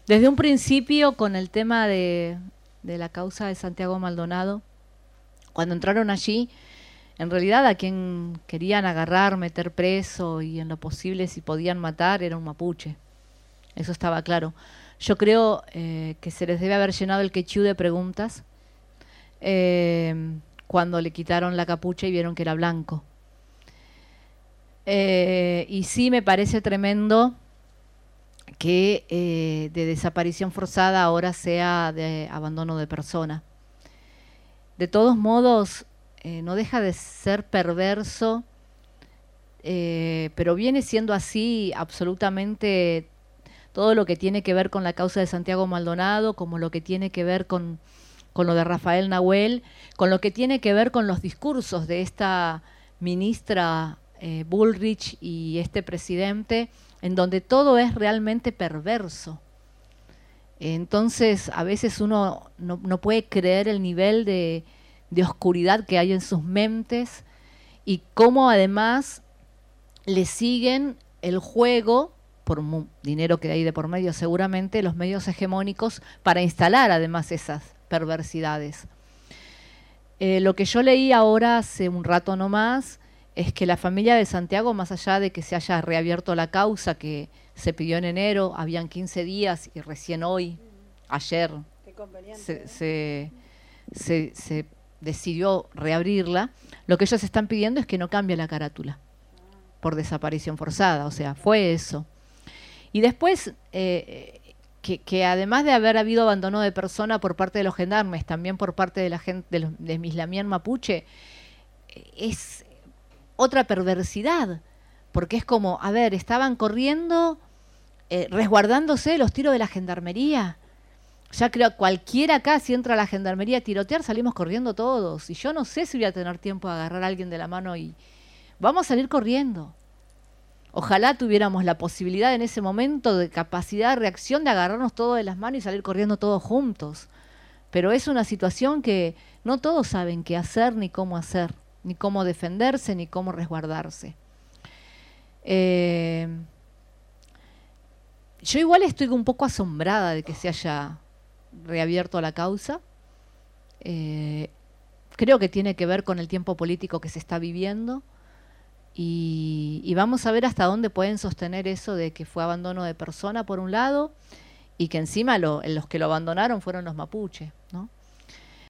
Desde un principio, con el tema de la causa de Santiago Maldonado, cuando entraron allí, en realidad a quien querían agarrar, meter preso y en lo posible si podían matar era un mapuche. Eso estaba claro. Yo creo que se les debe haber llenado el quechú de preguntas cuando le quitaron la capucha y vieron que era blanco. Y sí me parece tremendo que de desaparición forzada ahora sea de abandono de persona. De todos modos, no deja de ser perverso, pero viene siendo así absolutamente todo lo que tiene que ver con la causa de Santiago Maldonado, como lo que tiene que ver con lo de Rafael Nahuel, con lo que tiene que ver con los discursos de esta ministra Bullrich y este presidente, en donde todo es realmente perverso. Entonces, a veces uno no puede creer el nivel de oscuridad que hay en sus mentes y cómo además le siguen el juego, por dinero que hay de por medio seguramente, los medios hegemónicos para instalar además esas perversidades. Lo que yo leí ahora hace un rato nomás es que la familia de Santiago, más allá de que se haya reabierto la causa que se pidió en enero, habían 15 días y recién hoy, ayer, se decidió reabrirla, lo que ellos están pidiendo es que no cambie la carátula por desaparición forzada, o sea, fue eso. Y después, que además de haber habido abandono de persona por parte de los gendarmes, también por parte de la gente de Mislamián Mapuche, es otra perversidad, porque es como, a ver, estaban corriendo, resguardándose de los tiros de la gendarmería. Ya creo, cualquiera acá, si entra a la gendarmería a tirotear, salimos corriendo todos. Y yo no sé si voy a tener tiempo de agarrar a alguien de la mano y vamos a salir corriendo. Ojalá tuviéramos la posibilidad en ese momento de capacidad de reacción de agarrarnos todos de las manos y salir corriendo todos juntos. Pero es una situación que no todos saben qué hacer, ni cómo defenderse, ni cómo resguardarse. Yo igual estoy un poco asombrada de que se haya reabierto la causa. Creo que tiene que ver con el tiempo político que se está viviendo. Y vamos a ver hasta dónde pueden sostener eso de que fue abandono de persona por un lado y que encima los que lo abandonaron fueron los mapuches, ¿no?